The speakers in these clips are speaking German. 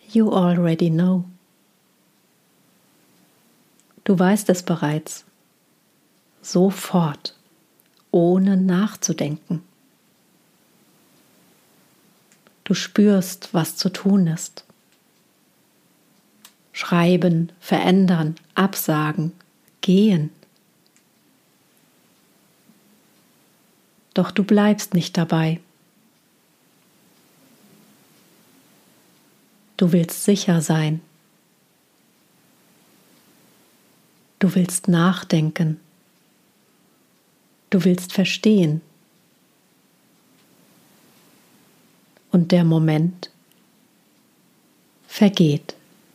You already know. Du weißt es bereits. Sofort, ohne nachzudenken. Du spürst, was zu tun ist. Schreiben, verändern, absagen, gehen. Doch du bleibst nicht dabei. Du willst sicher sein. Du willst nachdenken. Du willst verstehen. Und der Moment vergeht.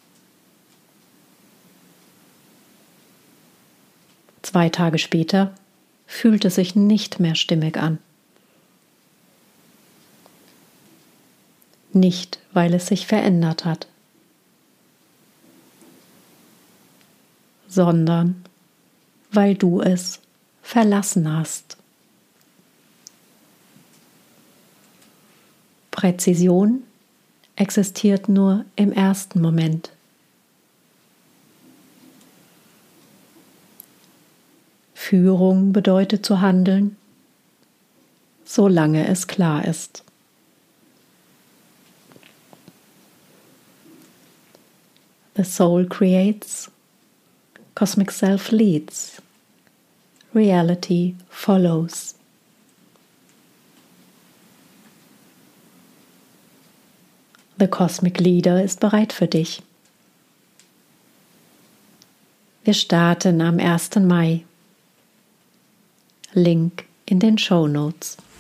2 Tage später fühlt es sich nicht mehr stimmig an. Nicht, weil es sich verändert hat, sondern weil du es verlassen hast. Präzision existiert nur im ersten Moment. Führung bedeutet zu handeln, solange es klar ist. The soul creates, cosmic self leads, reality follows. The Cosmic Leader ist bereit für dich. Wir starten am 1. Mai. Link in den Shownotes.